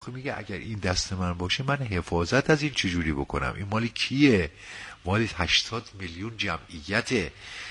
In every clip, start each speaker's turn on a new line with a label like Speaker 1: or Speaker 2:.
Speaker 1: موقع میگه اگر این دست من باشه من حفاظت از این چجوری بکنم؟ این مال کیه؟ مال 80 میلیون جمعیته.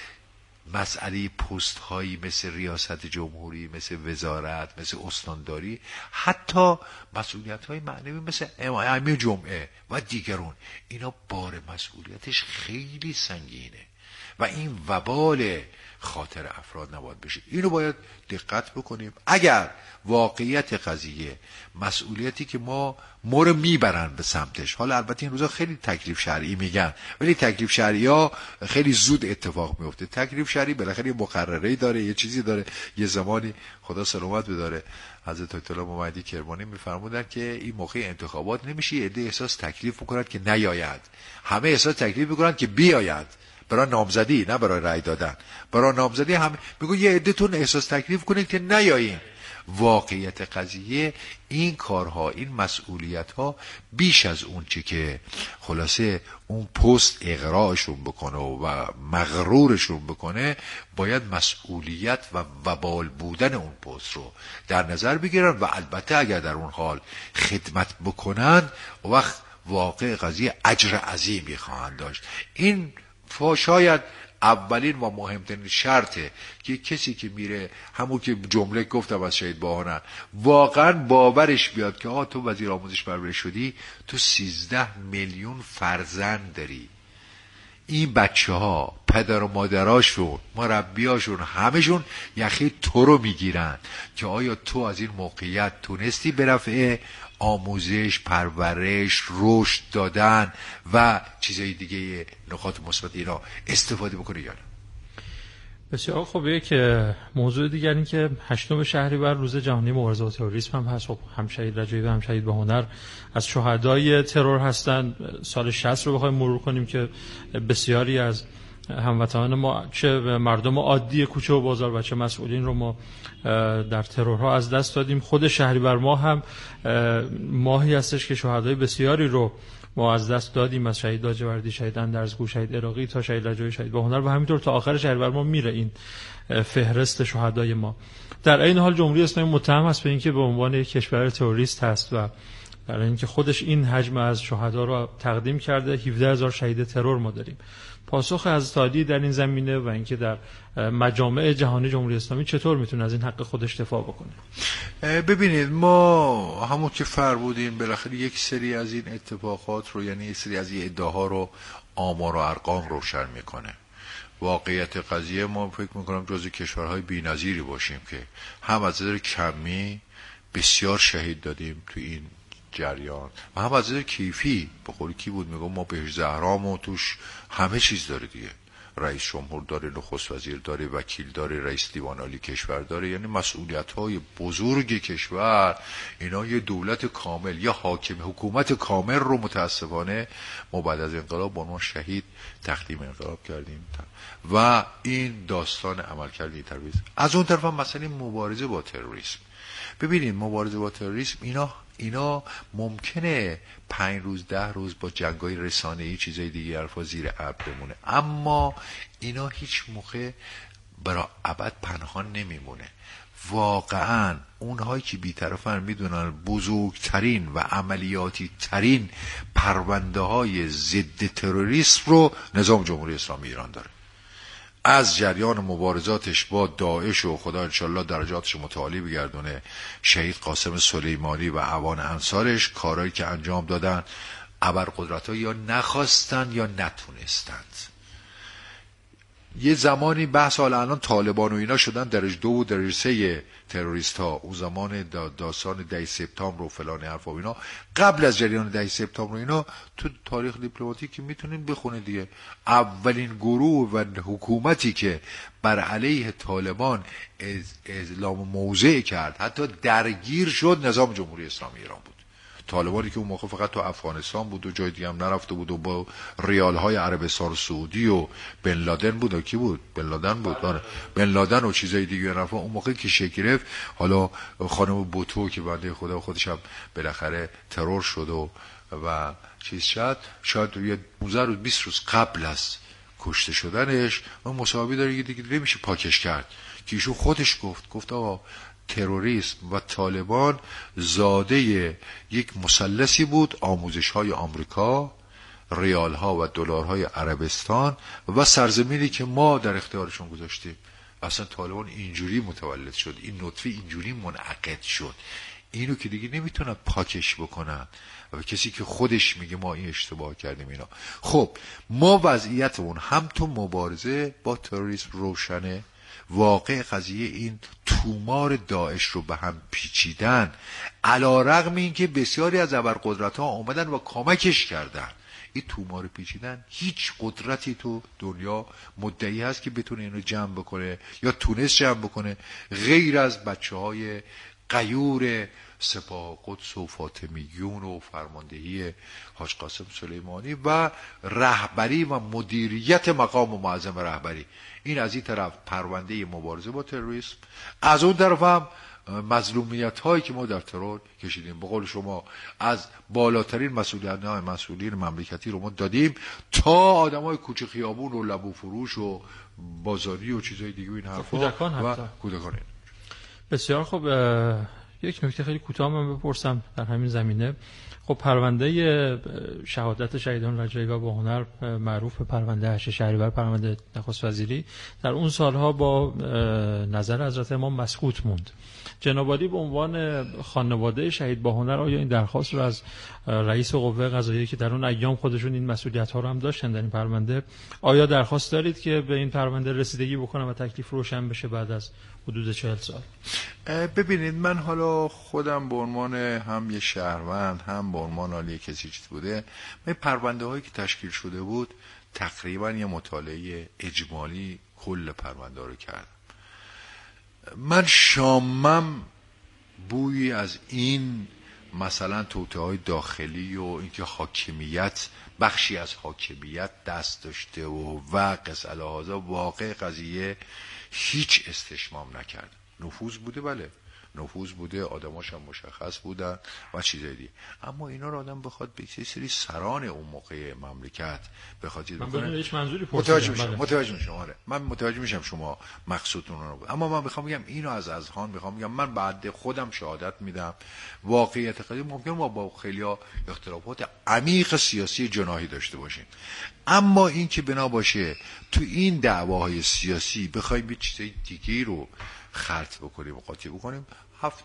Speaker 1: مسئله پست هایی مثل ریاست جمهوری، مثل وزارت، مثل استانداری، حتی مسئولیت های معنوی مثل امیر جمعه و دیگرون، اینا بار مسئولیتش خیلی سنگینه و این وبال خاطر افراد نباید بشه. اینو باید دقت بکنیم. اگر واقعیت قضیه مسئولیتی که ما رو میبرن به سمتش، حالا البته این روزا خیلی تکلیف شرعی میگن، ولی تکلیف شرعی ها خیلی زود اتفاق میفته. تکلیف شرعی بالاخره یه مقرره‌ای داره، یه چیزی داره. یه زمانی خدا سلامت بداره حضرت آیت الله محمدی کرمانی میفرمودن که این موقع انتخابات نمیشه عده احساس تکلیف بکنن که نیاید، همه احساس تکلیف بکنن که بیاید، برای نامزدی نه برای رأی دادن. برای نامزدی هم میگه یه عده‌تون احساس تکلیف کنید که نیایین. واقعیت قضیه این کارها، این مسئولیت‌ها بیش از اون چی که خلاصه اون پست اغراقشون بکنه و مغرورشون بکنه، باید مسئولیت و وبال بودن اون پست رو در نظر بگیرن و البته اگر در اون حال خدمت بکنن وقت واقع قضیه اجر عظیمی خواهند داشت. این شاید اولین و مهمترین شرطه که کسی که میره، همون که جمله گفتم از شهید باهنر، واقعا باورش بیاد که تو وزیر آموزش پرورش شدی، تو 13 میلیون فرزند داری، این بچه ها پدر و مادراشون، مربیاشون، همشون یخی تو رو میگیرن که آیا تو از این موقعیت تونستی به رفع آموزش، پرورش، رشد دادن و چیزهای دیگه نکات مثبت اینا استفاده بکنی یا نه؟
Speaker 2: بسیار خوب. یک موضوع دیگر این که 8 شهریور روز جهانی مبارزه با تروریسم هم هست. هم شهید رجایی و هم شهید باهنر از شهدای ترور هستند. سال 60 رو بخوایم مرور کنیم که بسیاری از هموطنان ما، چه مردم عادی کوچه و بازار و چه مسئولین رو ما در ترورها از دست دادیم. خود شهریور ماه هم ماهی هستش که شهدای بسیاری رو ما از دست دادیم، از شهید لاجوردی، شهید اندرزگو، شهید عراقی تا شهید رجایی، شهید باهنر و همینطور تا آخر شهریور ماه میره این فهرست شهدای ما. در این حال جمهوری اسلامی متهم است به اینکه به عنوان یک کشور تروریست هست و برای اینکه خودش این حجم از شهدا رو تقدیم کرده. 17,000 شهید ترور ما داریم. پاسخ از علی در این زمینه و اینکه در مجامع جهانی جمهوری اسلامی چطور میتونه از این حق خودش دفاع بکنه؟
Speaker 1: ببینید، ما همون که فرمودین بالاخره یک سری از این اتفاقات رو، یعنی یک سری از این ادعاها رو آمار و ارقام روشن میکنه. واقعیت قضیه ما فکر میکنم جزو کشورهای بی‌نظیری باشیم که هم از نظر کمی بسیار شهید دادیم تو این جریان و هم از نظر کیفی. به قول کی بود میگم ما بهش زهرام و توش همه چیز داره دیگه، رئیس جمهور داره، نخست وزیر داره، وکیل داره، رئیس دیوان عالی کشور داره، یعنی مسئولیت‌های بزرگ کشور. اینا یه دولت کامل، یه حکومت کامل رو متاسفانه ما بعد از انقلاب با عنوان شهید تقدیم انقلاب کردیم و این داستان عملکرد تروریسم. از اون طرف هم مثلا مبارزه با تروریسم. ببینید مبارزه با تروریسم اینا ممکنه 5 روز 10 روز با جنگای رسانه‌ای چیزای دیگه حرفا زیر ابر بمونه، اما اینا هیچ موقع برای ابد پنهان نمیمونه. واقعا اونهایی که بی‌طرفن میدونن بزرگترین و عملیاتی ترین پرونده های ضد تروریسم رو نظام جمهوری اسلامی ایران داره. از جریان مبارزاتش با داعش و خدا انشالله درجاتش متعالی بگردونه، شهید قاسم سلیمانی و اعوان انصارش، کارهایی که انجام دادن ابرقدرت‌ها یا نخواستن یا نتونستند. یه زمانی بحث حالا الان طالبان و اینا شدن درجه 2 و درجه 3 تروریست ها. اون زمان داستان 10 سپتامبر و فلان حرفا و اینا، قبل از جریان 10 سپتامبر و اینا تو تاریخ دیپلماتیک میتونین بخونید دیگه. اولین گروه و حکومتی که بر علیه طالبان اعلام موضع کرد، حتی درگیر شد، نظام جمهوری اسلامی ایران بود. طالبانی که اون موقع فقط تو افغانستان بود و جای دیگه هم نرفته بود و با ریالهای عربستان سعودی و بن لادن بود و کی بود؟ بن لادن بود. بن لادن و چیزای دیگه رفت. اون موقع که شکل گرفت، حالا خانم بوتو که بنده خدا خودش هم بالاخره ترور شد و چیز شد، شاید یه 15 روز 20 روز قبل از کشته شدنش، اون مصاحبه داره دیگه نمیشه پاکش کرد که ایشون خودش گفت آقا تروریسم و طالبان زاده یک مثلثی بود، آموزش های آمریکا، ریال ها و دلارهای عربستان و سرزمینی که ما در اختیارشون گذاشتیم. اصلا طالبان اینجوری متولد شد، این نطفه اینجوری منعقد شد. اینو که دیگه نمیتونن پاکش بکنن و کسی که خودش میگه ما این اشتباه کردیم اینا. خب ما وضعیتمون هم تو مبارزه با تروریسم روشنه، واقع قضیه این تومار داعش رو به هم پیچیدن، علی‌رغم اینکه بسیاری از ابرقدرت‌ها اومدن و کمکش کردن، این تومار پیچیدن هیچ قدرتی تو دنیا مدعی هست که بتونه اینو جمع بکنه یا تونست جمع بکنه غیر از بچه‌های غیور سپاه قدس و فاطمیون و فرماندهی حاج قاسم سلیمانی و رهبری و مدیریت مقام معظم رهبری. این از این طرف پرونده مبارزه با تروریسم، از اون طرف هم مظلومیت هایی که ما در ترور کشیدیم. به قول شما از بالاترین مسئولین مملکتی رو ما دادیم تا آدم های کوچه خیابون و لبو فروش و بازاری و چیزهای دیگه این حرفا و کودکان.
Speaker 2: بسیار خب، یک نکته خیلی کوتاه من بپرسم در همین زمینه. خب پرونده شهادت شهیدان رجایی و باهنر معروف به پرونده 8 شهریور، پرونده نخست وزیری، در اون سالها با نظر حضرت امام مسکوت موند. جناب عالی به عنوان خانواده شهید باهنر آیا این درخواست رو از رئیس قوه قضاییه که در اون ایام خودشون این مسئولیت ها رو هم داشتن در این پرونده، آیا درخواست دارید که به این پرونده رسیدگی بکنن و تکلیف روشن بشه بعد از حدود 40 سال؟
Speaker 3: ببینید، من حالا خودم به عنوان هم یه شهروند هم به عنوان عالی کسی چیز بوده، من پرونده هایی که تشکیل شده بود تقریبا یه مطالعه اجمالی کل پرونده رو کردم. من شامم بویی از این مثلا توطئه‌های داخلی و اینکه حاکمیت بخشی از حاکمیت دست داشته و قص الهذا، واقع قضیه هیچ استشمام نکرد. نفوذ بوده، بله نفوذ بوده، آدماش هم مشخص بودن و چیزای دیگه، اما اینا رو آدم بخواد به یه سری سران اون موقع مملکت بخواد چیز بکنه،
Speaker 2: من هیچ منظوری
Speaker 3: متوجه میشم. آره من متوجه میشم شما مقصودتون رو بود، اما من میخوام بگم اینو از اذهان میخوام بگم، من بعد خودم شهادت میدم واقعیت قضیه ممکن ما با خیلیا اختلافات عمیق سیاسی جناحی داشته باشیم، اما این که بنا باشه تو این دعواهای سیاسی بخوایم یه چیزای دیگه رو خرط بکنیم و قاطی بکنیم. 7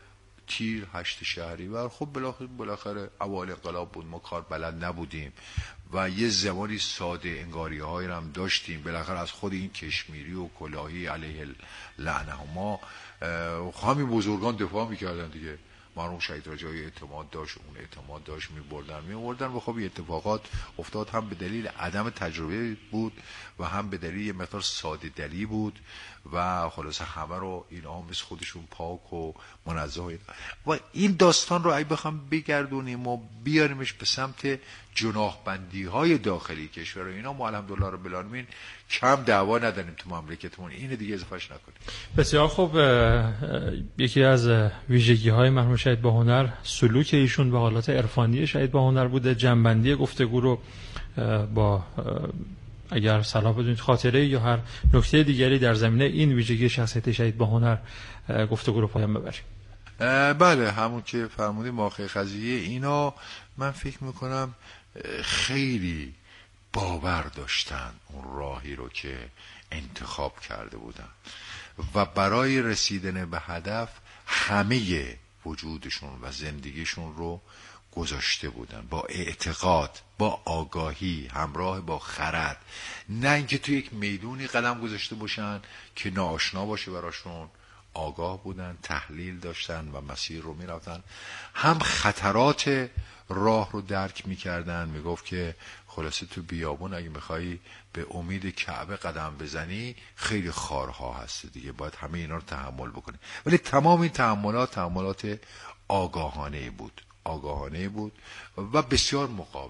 Speaker 3: تیر 8 شهریور، خب بالاخره اوایل انقلاب بود، ما کار بلد نبودیم و یه زمانی ساده انگاری هایی هم داشتیم، بالاخره از خود این کشمیری و کلاهی علیه لعنه ما همین بزرگان دفاع میکردن دیگه. مرحوم شهید رجایی اعتماد داشت، اون اعتماد داشت، میبردن و خب اتفاقات افتاد، هم به دلیل عدم تجربه بود و هم به دلیل یه مقدار ساده دلی بود و خلاصه همه رو اینا مثل خودشون پاک و منزه و این داستان رو اگه بخوام بگردونیم و بیاریمش به سمت جناحبندی های داخلی کشور و اینا، ما الحمدلله رب العالمین کم دعوا نداریم تو مملکتمون، اینو دیگه اضافهش نکنیم.
Speaker 2: بسیار خوب. یکی از ویژگی های مرحوم شهید باهنر سلوک ایشون به حالات عرفانی شهید باهنر بوده. جنبندی گفتگو رو با اگر صلاح بدونید خاطره یا هر نکته دیگری در زمینه این ویژگی شخصیت شهید باهنر گفتگو رو پایان ببریم.
Speaker 3: بله، همون که فرمودیم واقع قضیه اینا من فکر میکنم خیلی باور داشتن اون راهی رو که انتخاب کرده بودن و برای رسیدن به هدف همه وجودشون و زندگیشون رو گذاشته بودن، با اعتقاد، با آگاهی، همراه با خرد، نه اینکه تو یک میدونی قدم گذاشته باشن که ناآشنا باشه براشون. آگاه بودن، تحلیل داشتن و مسیر رو میرفتن، هم خطرات راه رو درک میکردن. میگفت که خلاصه تو بیابون اگه میخوایی به امید کعبه قدم بزنی خیلی خارها هست دیگه، باید همه اینا رو تحمل بکنی، ولی تمام این تحملات آگاهانه بود و بسیار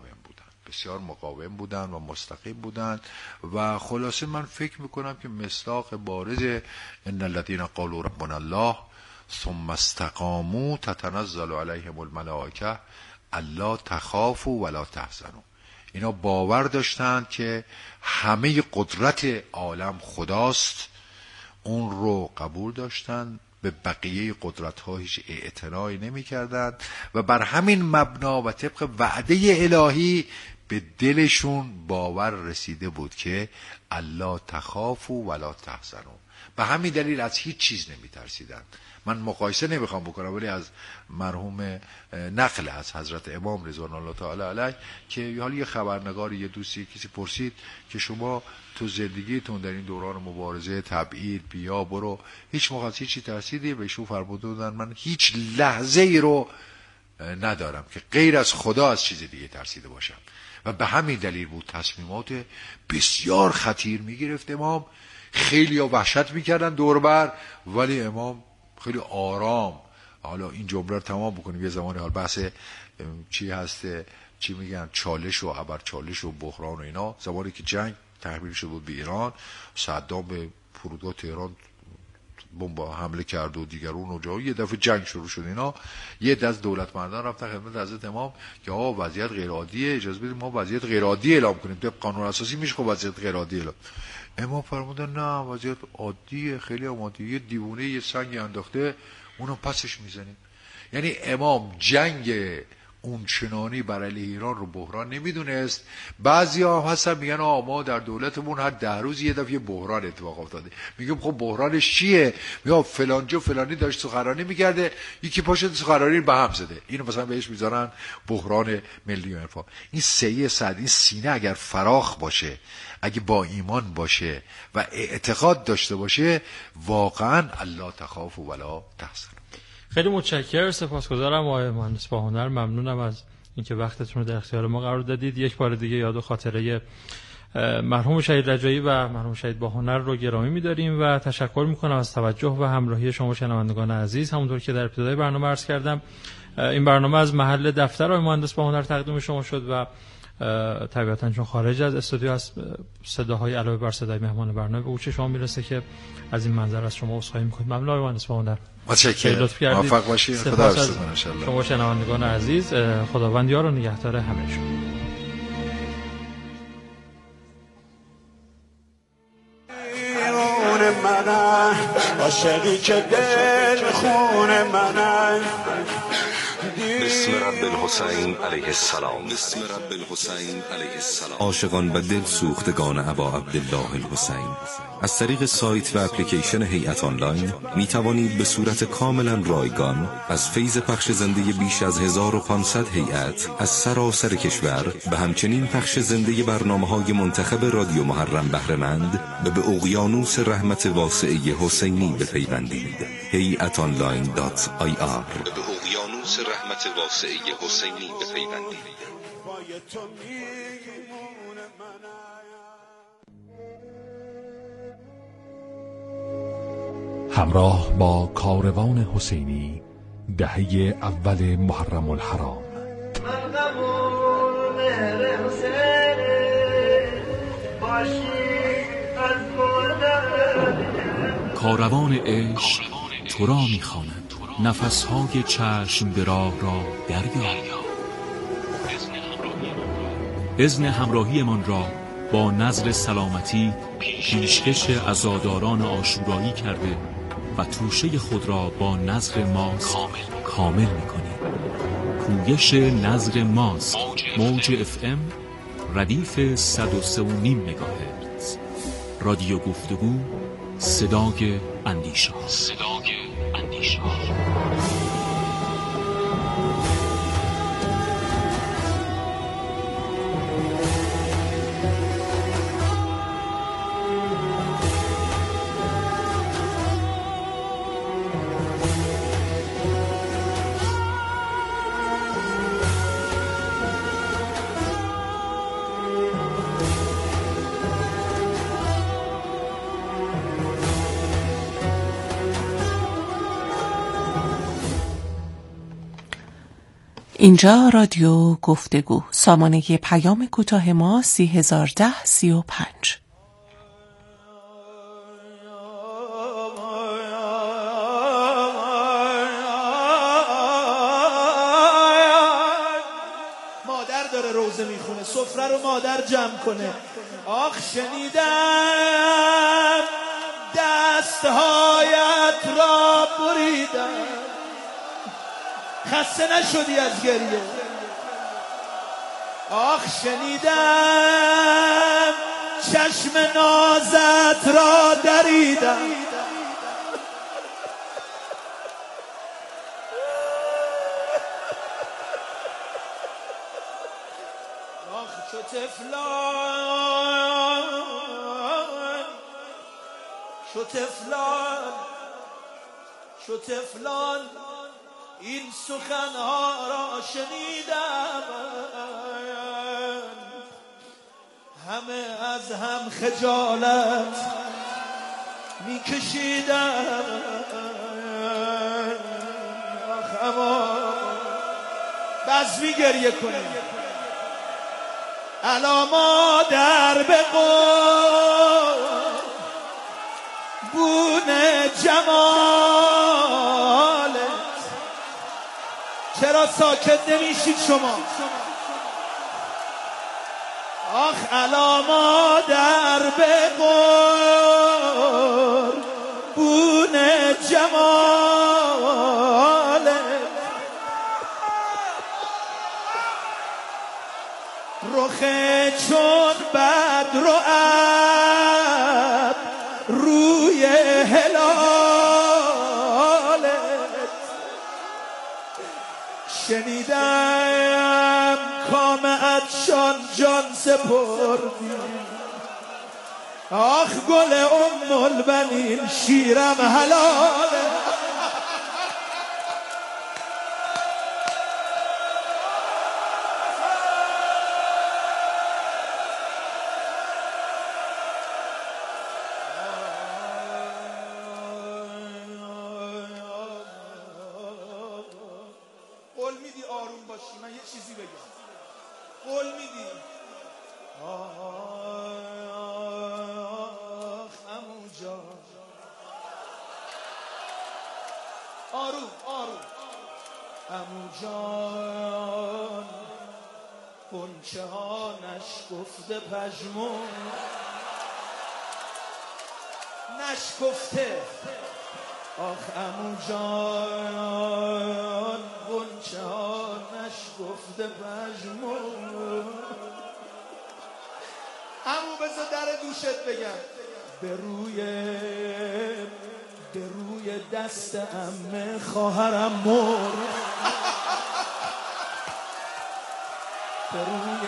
Speaker 3: مقاوم بودن و مستقیم بودن و خلاصه من فکر میکنم که مصداق بارز ان الذين قالوا ربنا الله ثم استقاموا تتنزل عليهم الملائکه الا تخافوا ولا تحزنوا. اینا باور داشتند که همه قدرت عالم خداست، اون رو قبول داشتن به بقیه قدرت ها هیچ اعتنایی نمی کردند و بر همین مبنا و طبق وعده الهی به دلشون باور رسیده بود که الله تخافوا ولا تحزنوا. به همین دلیل از هیچ چیز نمی ترسیدند. من مقایسه نمیخوام بکنم، ولی از مرحوم نقل از حضرت امام رضوان الله تعالی علیه که حالا یه خبرنگار، یه دوستی، کسی پرسید که شما تو زندگیتون در این دوران مبارزه تبعید بیا برو هیچ موقع هیچی ترسیدی؟ بهشون فرموده بودن من هیچ لحظه ای رو ندارم که غیر از خدا از چیز دیگه ترسیده باشم. و به همین دلیل بود تصمیمات بسیار خطیر میگرفت امام. خیلی ها وحشت میکردن دوربر، ولی امام خیلی آرام. حالا این جمله رو تمام بکنیم، یه زمانی حال بحث چی هسته، چی میگن، چالش و ابر چالش و بحران و اینا، زمانی که جنگ تحمیل شد بود به ایران، صدام به فرودگاه تهران بمب حمله کرد و دیگرون و جایی، یه دفعه جنگ شروع شد اینا، یه دست دولتمندان رفتن خدمت حضرت امام که وضعیت غیر عادیه، اجازه بدید ما وضعیت غیر عادی اعلام کنیم. طبق قانون اساسی میشه خب وضعیت غیر عادی اعلام. امام فرمودن نه، وضعیت عادیه، خیلی عادیه، یه دیوونه یه سنگ انداخته اونو پسش میزنیم. یعنی امام جنگ اون چنانی بر علیه ایران رو بحران نمیدونست. بعضی ها هستن میگن ما در دولتمون هر 10 روز یه دفعه بحران اتفاق افتاده. میگم خب بحرانش چیه؟ میگم فلانجا فلانی داشت سخنرانی میکرده، یکی پاشد سخنرانی به هم زده، اینو مثلا بهش میذارن بحران ملی و عرفان. این سعی سعد، این سینه اگر فراخ باشه، اگه با ایمان باشه و اعتقاد داشته باشه، واقعا الله تخاف ولا تحزن.
Speaker 2: خیلی متشکرم، سپاسگزارم آقای مهندس باهنر، ممنونم از اینکه وقتتون رو در اختیار ما قرار دادید. یک بار دیگه یاد و خاطره مرحوم شهید رجایی و مرحوم شهید باهنر رو گرامی می‌داریم و تشکر می‌کنم از توجه و همراهی شما شنوندگان عزیز. همونطور که در ابتدای برنامه عرض کردم، این برنامه از محل دفتر آقای مهندس باهنر تقدیم شما شد و طبیعتاً چون خارج از استودیو هست، صداهای علاوه بر صدای مهمان برنامه به گوش شما میرسه که از این منظر از شما عذرخواهی می‌کنیم. ممنون آقای مهندس باهنر.
Speaker 3: متشکرم. موفق باشید. خدا حافظتون ان شاء الله.
Speaker 2: شما شنوندگان عزیز، خداوند یار و نگهدار همه شما. عاشقی که دل خون منه،
Speaker 4: بسم رب الحسین علیه السلام. بسم رب الحسین علیه السلام. عاشقان و دل سوختگان ابا عبدالله الحسین، از طریق سایت و اپلیکیشن هیئت آنلاین می توانید به صورت کاملا رایگان از فیض پخش زنده بیش از 1500 هیئت از سراسر کشور و همچنین پخش زنده برنامه‌های منتخب رادیو محرم بهره‌مند و به اقیانوس رحمت واسعه حسینی بپیوندید. hiatonline.ir. اقیانوس رحمت واسعه حسینی بپیوندید.
Speaker 5: همراه با کاروان حسینی دهه اول محرم الحرام.
Speaker 6: کاروان عشق تو را می‌خواند، نفس‌های چشم به راه را دریا. اذن همراهیمان را با نذر سلامتی پیشکش عزاداران عاشورایی کرده و توشه خود را با نذر ماست کامل می‌کنیم. پویش نذر ماست، موج FM ردیف 103.5 مگاهرتز. رادیو گفتگو، صدای اندیشه.
Speaker 7: اینجا رادیو گفتگو، سامانه پیام کوتاه ما 301035.
Speaker 8: مادر داره روزه میخونه، سفره رو مادر جمع کنه. آخ شنیدم دستهایت را بریدم. خسته نشدی از گریه؟ آخ شنیدم چشم نازت را دریدم. آخ چو تفلان این سخنها را شنیدم. همه از هم خجالت میکشیدم. آخ اما بزمی گریه کنیم. الا ما در بون جمالت. چرا ساکت نمیشید شما؟ آخ الا ما در بون جمالت. رخ چون بدر و ابر روی هلالت. شنیدم کامه‌اتشان جان سپردی. آخ گل البنین شیرم حلاله. قول میدی آروم باشی؟ من یه چیزی بگم. قول میدی؟ آخ عمو جان. آروم عمو جان. غنچه ها نشکفته پژمرد. نشکفته. آخ عمو جان غنچه ها نشکفته پژمرد. عمو بذار در دوشت بگم. به روی دست عمه خواهرم مرد. به روی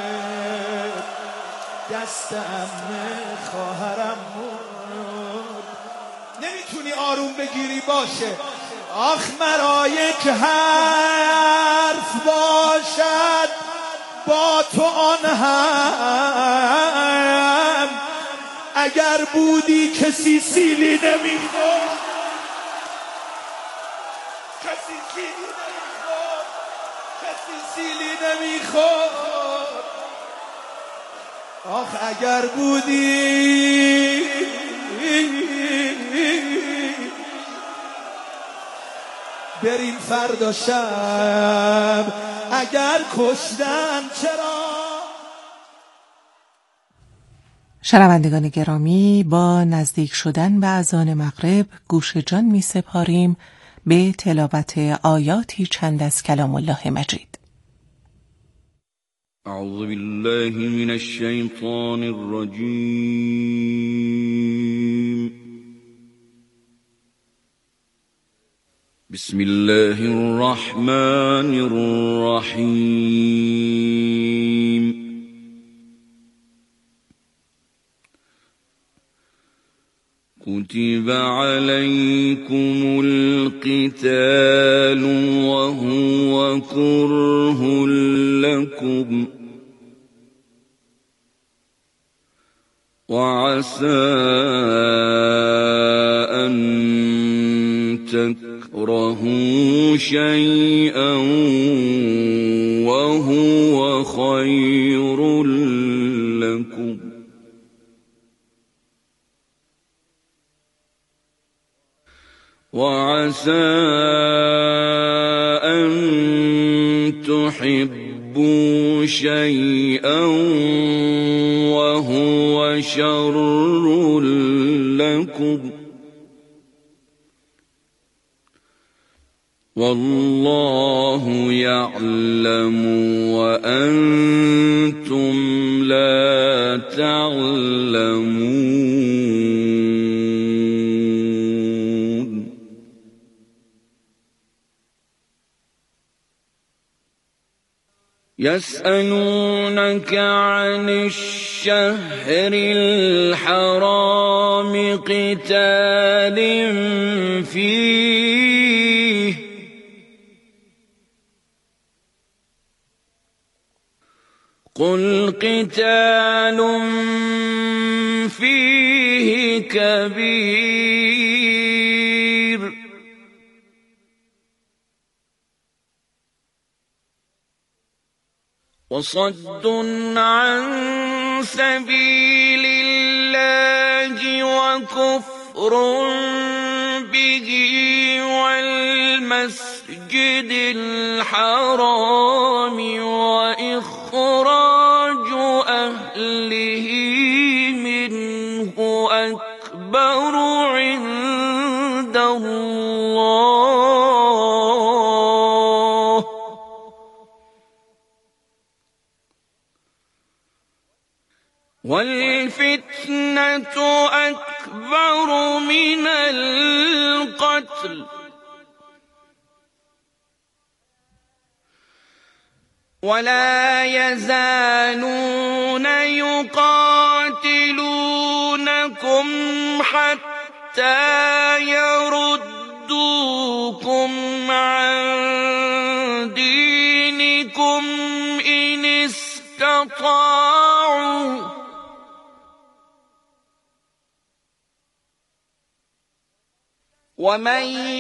Speaker 8: دست عمه خواهرم مرد. نمیتونی آروم بگیری؟ باشه. آخ مرا یک حرف باشد با تو آن هم. اگر بودی کسی سیلی نمیخورد. کسی سیلی نمیخورد. آخ اگر بودی بریم فردا شب. اگر کشتن چرا؟
Speaker 7: شنوندگان گرامی، با نزدیک شدن به اذان مغرب گوش جان می سپاریم به تلاوت آیاتی چند از کلام الله مجید.
Speaker 9: اعوذ بالله من الشیطان الرجیم. بسم الله الرحمن الرحیم. كتب عليكم القتال وهو كره لكم وعسى أن تكرهوا شيئا وهو خير لكم وعسى أن تحبوا شيئا وهو شر لكم والله يعلم وأنتم لا تعلمون يسألونك عن الشهر الحرام قتال فيه قل قتال فيه كبير وصد عن سبيل الله وكفر به والمسجد الحرام وإخراج أهله منه أكبر عند الله والفتنة أكبر من القتل ولا يزالون يقاتلونكم حتى يردوكم عن دينكم إن استطاعوا ومن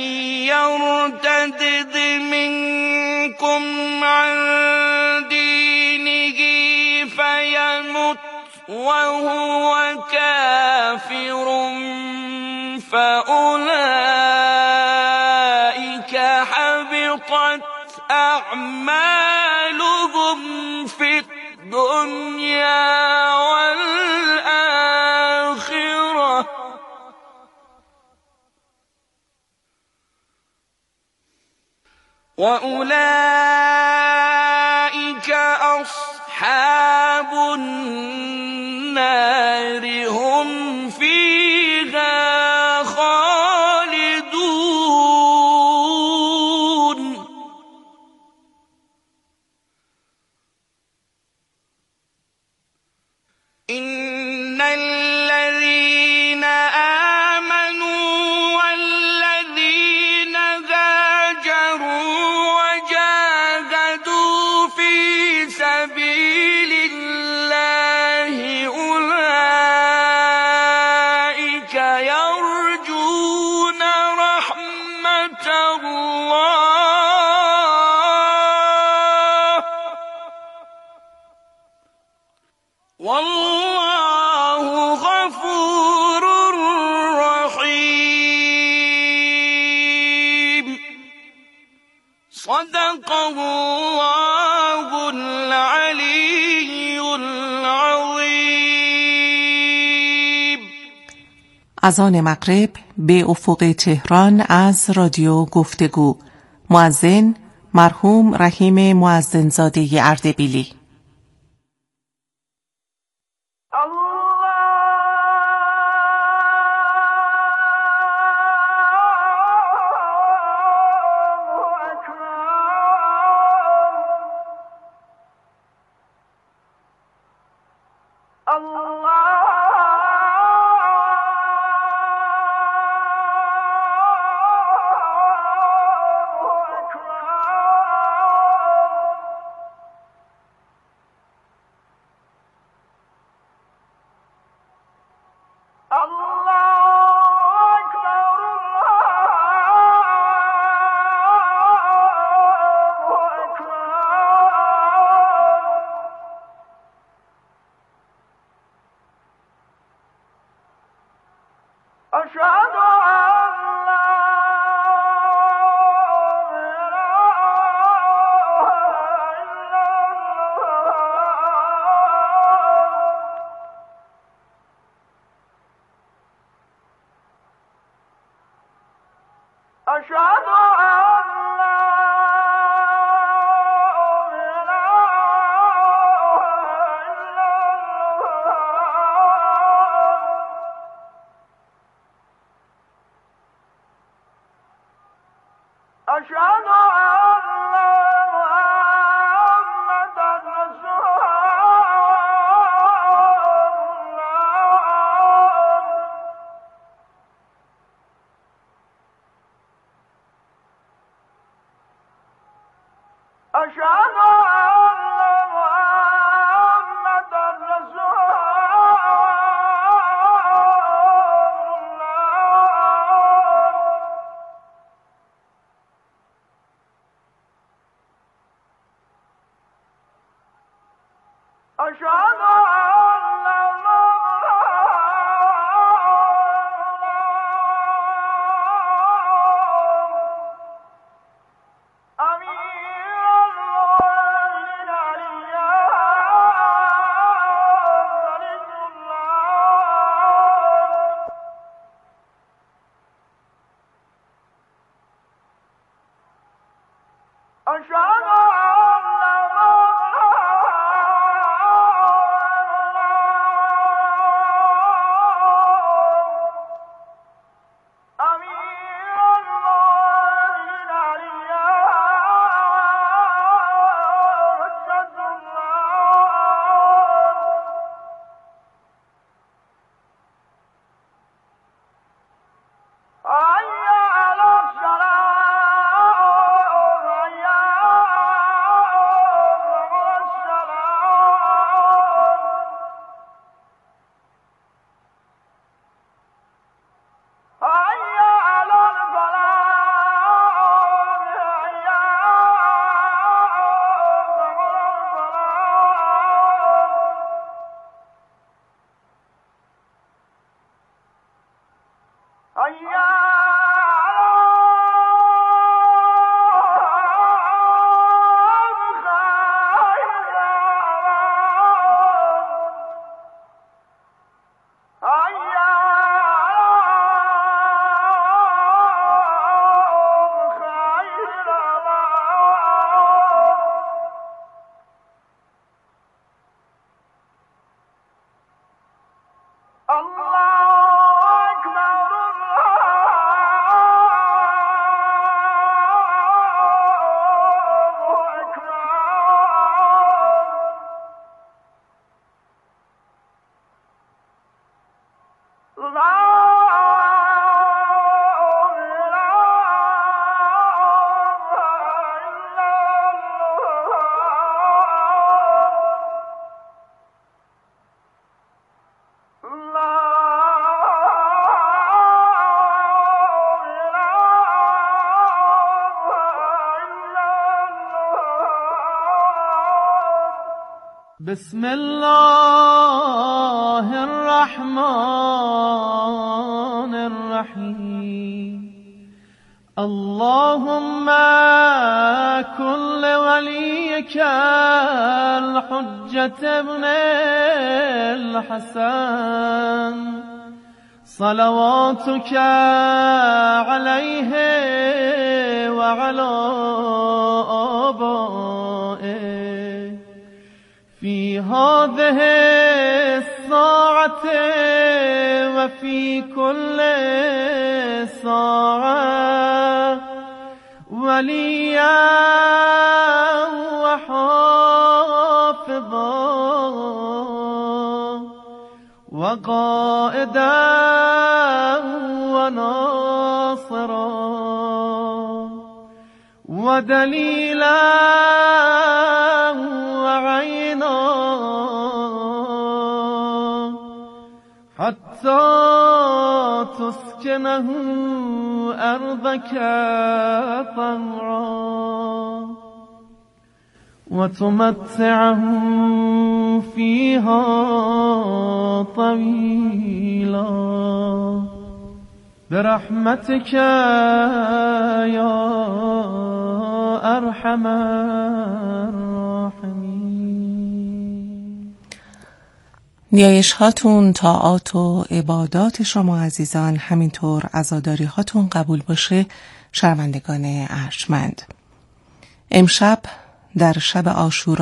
Speaker 9: يرتد منكم عن دينه فيمت وهو كافر فأولئك حبطت أعمالهم في الدنيا والآخرة وأولئك أصحاب النار هم فيها خالدون إن الذين آمنوا والذين هاجروا وجاهدوا في سبيل الله أولئك يرجون رحمة الله والله غفور رحيم صدق الله العلي العظيم.
Speaker 7: اذان مغرب به افق تهران از رادیو گفتگو. مؤذن مرحوم رحیم مؤذنزاده اردبیلی.
Speaker 10: بسم الله الرحمن الرحيم اللهم كن لوليك الحجة ابن الحسن صلواتك عليه وعلى آبائه في هذه الساعة وفي كل ساعة وليا وحافظا وقائدا وناصرا ودليلا وعينا حتى تسكنه أرضك طوعا وتمتعه فيها طويلا برحمتك يا أرحم الراحمين.
Speaker 7: نیایش هاتون، طاعات و عبادات شما عزیزان، همینطور عزاداری هاتون قبول باشه شنوندگان ارجمند. امشب در شب عاشورا